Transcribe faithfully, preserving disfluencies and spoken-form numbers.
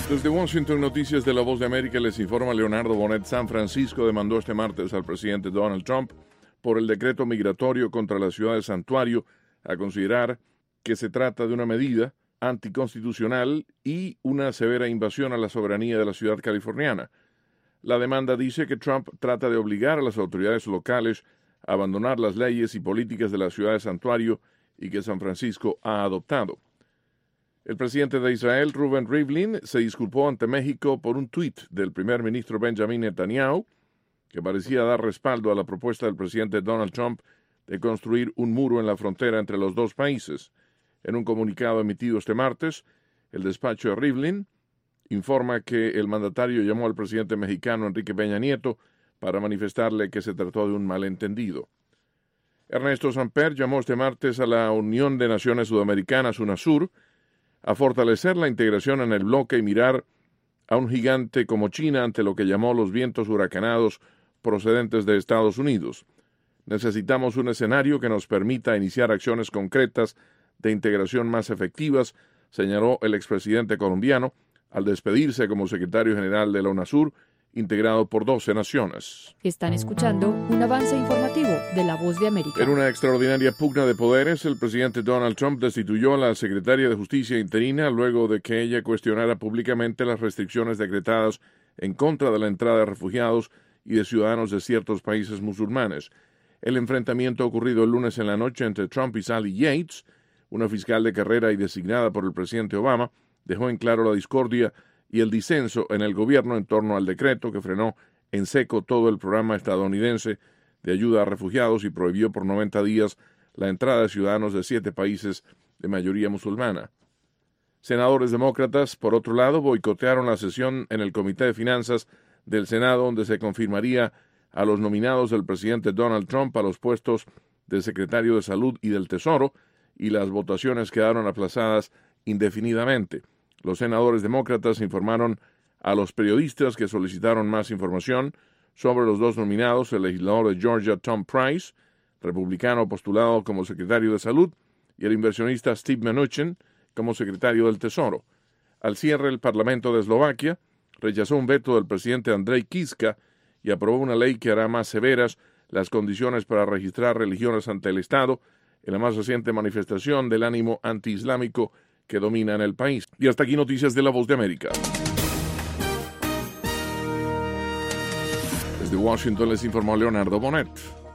Desde Washington, Noticias de la Voz de América, les informa Leonardo Bonet. San Francisco demandó este martes al presidente Donald Trump por el decreto migratorio contra la ciudad de Santuario, a considerar que se trata de una medida anticonstitucional y una severa invasión a la soberanía de la ciudad californiana. La demanda dice que Trump trata de obligar a las autoridades locales a abandonar las leyes y políticas de la ciudad de Santuario y que San Francisco ha adoptado. El presidente de Israel, Reuven Rivlin, se disculpó ante México por un tuit del primer ministro Benjamin Netanyahu, que parecía dar respaldo a la propuesta del presidente Donald Trump de construir un muro en la frontera entre los dos países. En un comunicado emitido este martes, el despacho de Rivlin informa que el mandatario llamó al presidente mexicano Enrique Peña Nieto para manifestarle que se trató de un malentendido. Ernesto Samper llamó este martes a la Unión de Naciones Sudamericanas, UNASUR, a fortalecer la integración en el bloque y mirar a un gigante como China ante lo que llamó los vientos huracanados procedentes de Estados Unidos. Necesitamos un escenario que nos permita iniciar acciones concretas de integración más efectivas, señaló el expresidente colombiano al despedirse como secretario general de la UNASUR, integrado por doce naciones. Están escuchando un avance informativo de La Voz de América. En una extraordinaria pugna de poderes, el presidente Donald Trump destituyó a la secretaria de Justicia interina luego de que ella cuestionara públicamente las restricciones decretadas en contra de la entrada de refugiados y de ciudadanos de ciertos países musulmanes. El enfrentamiento ocurrido el lunes en la noche entre Trump y Sally Yates, una fiscal de carrera y designada por el presidente Obama, dejó en claro la discordia y el disenso en el gobierno en torno al decreto que frenó en seco todo el programa estadounidense de ayuda a refugiados y prohibió por noventa días la entrada de ciudadanos de siete países de mayoría musulmana. Senadores demócratas, por otro lado, boicotearon la sesión en el Comité de Finanzas del Senado, donde se confirmaría a los nominados del presidente Donald Trump a los puestos de secretario de Salud y del Tesoro, y las votaciones quedaron aplazadas indefinidamente. Los senadores demócratas informaron a los periodistas que solicitaron más información sobre los dos nominados, el legislador de Georgia Tom Price, republicano postulado como secretario de Salud, y el inversionista Steve Mnuchin como secretario del Tesoro. Al cierre, el Parlamento de Eslovaquia rechazó un veto del presidente Andrej Kiska y aprobó una ley que hará más severas las condiciones para registrar religiones ante el Estado en la más reciente manifestación del ánimo antiislámico que domina en el país. Y hasta aquí Noticias de la Voz de América. Desde Washington les informó Leonardo Bonet.